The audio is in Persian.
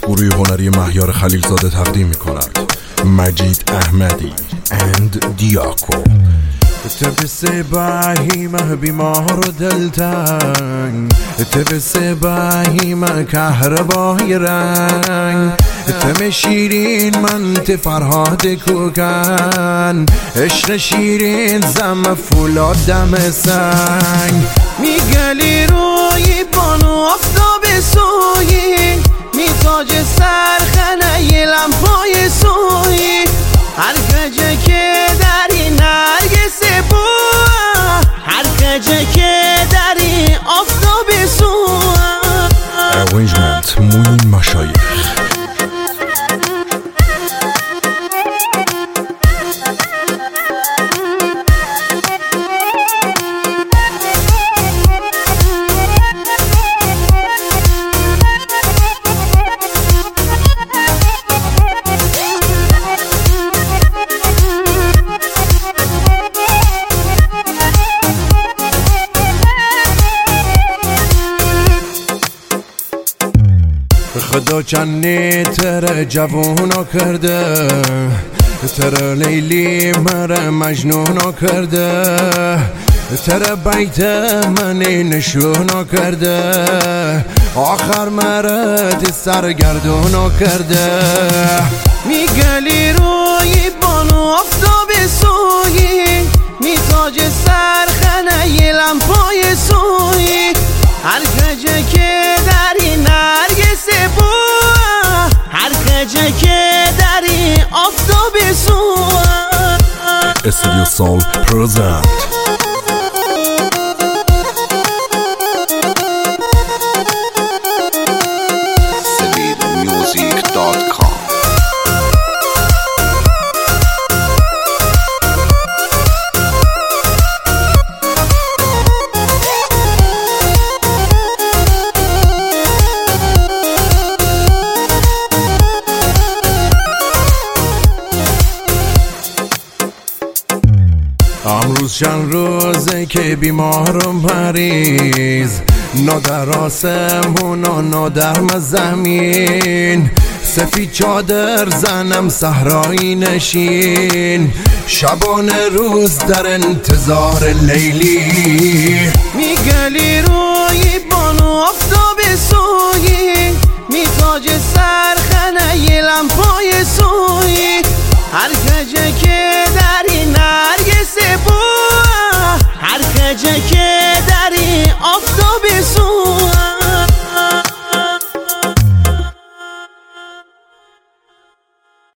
گروه هنری مهیار خلیلزاده تقدیم می‌کند مجید احمدی اند دیاکو. تبس باهیمه بیمار و دلتنگ، تبس باهیمه کهربای رنگ، تم شیرین من ته فرهاد کوکن، عشق شیرین زم فولاد دم سنگ. میگلی روی بانو آفتاب سویی، میتاج سرخنه ی لمپای سویی، هر گجه که داری نرگس بو، هر گجه که داری آفتاب سو. Arrangement موین مشایخ. خدا چنی تر جوونا کرده، تر لیلی مر مجنونا کرده، تر بیت منی نشونا کرده، آخر مرد سرگردونا کرده. میگلی روی بانو آفتاب سویی، میتاج سرخنه ی لمپای سویی، هر گجه که داری نرگس بو، هر گجه که داری آفتاب سو. استودیو سول پرزنت. SaveedMusic.com. امروز چند روزه که بیمارم مریض، نا در آسمون و نا در زمین، سفید چادر زنم صحرایی نشین، شبانه روز در انتظار لیلی. میگلی روی بانو آفتاب سویی، میتاج سرخنه ی لمپای سویی، هر گجه که داری نرگس بو، هر گجه که داری آفتاب سو.